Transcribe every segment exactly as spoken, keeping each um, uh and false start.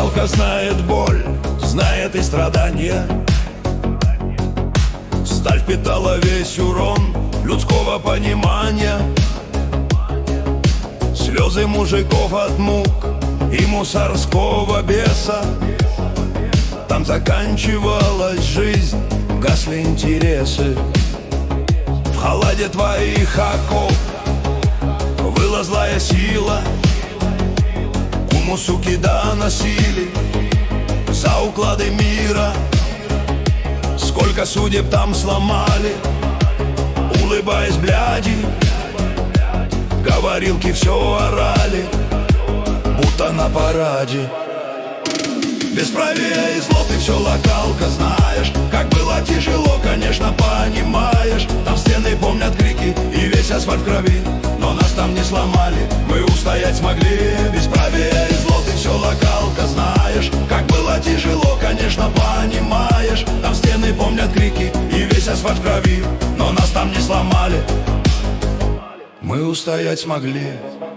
локалка знает боль, знает и страдания. Сталь впитала весь урон людского понимания. Слезы мужиков от мук и мусорского беса. Там заканчивалась жизнь, гасли интересы. В холоде твоих оков выла злая сила. Куму, суки, доносили за уклады мира. Сколько судеб там сломали, улыбаясь бляди. Говорилки все орали, будто на параде. Бесправие и зло, ты все локалка знаешь. Как было тяжело, конечно, понимаешь. Там стены помнят крики и весь асфальт в крови. Но нас там не сломали, мы устоять смогли. Бесправие и зло, ты все локалка знаешь. Как было тяжело, конечно, понимаешь. Там стены помнят крики и весь асфальт в крови. Но нас там не сломали, мы устоять смогли.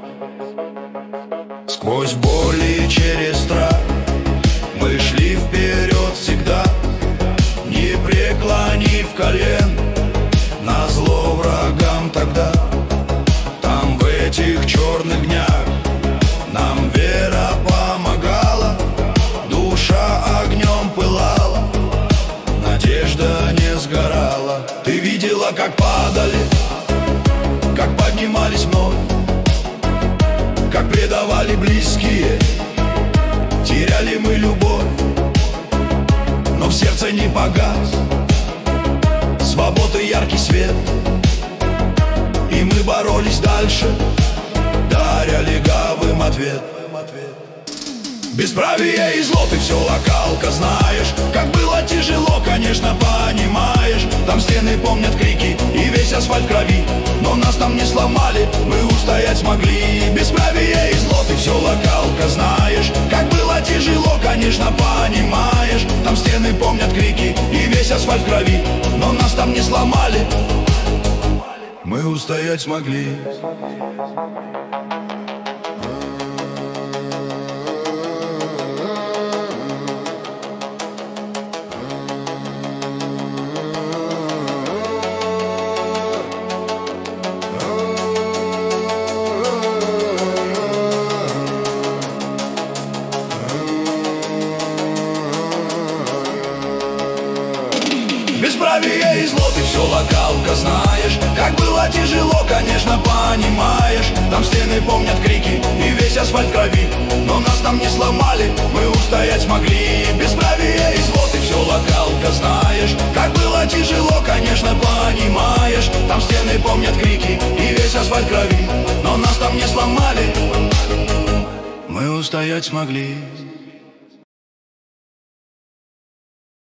Сквозь боль и через страх мы шли вперед всегда, не преклонив колен, назло врагам тогда. Там в этих черных днях нам вера помогала, душа огнем пылала, надежда не сгорала. Ты видела, как падали, как поднимались вновь, как предавали близкие, теряли мы любовь. Но в сердце не погас свободы яркий свет, и мы боролись дальше, даря легавым ответ. Бесправие и зло, ты все локалка знаешь. Как было тяжело, конечно, понимаешь. Там стены помнят крики и весь асфальт в крови. Но нас там не сломали, мы устоять смогли. Бесправие и зло, ты все локалка знаешь. Как было тяжело, конечно, понимаешь. Там стены помнят крики и весь асфальт в крови. Но нас там не сломали, мы устоять смогли. Бесправие и зло, ты все локалка знаешь. Как было тяжело, конечно, понимаешь. Там стены помнят крики и весь асфальт в крови. Но нас там не сломали, мы устоять смогли. Бесправие и зло, ты все локалка знаешь. Как было тяжело, конечно, понимаешь. Там стены помнят крики и весь асфальт в крови. Но нас там не сломали, мы устоять смогли.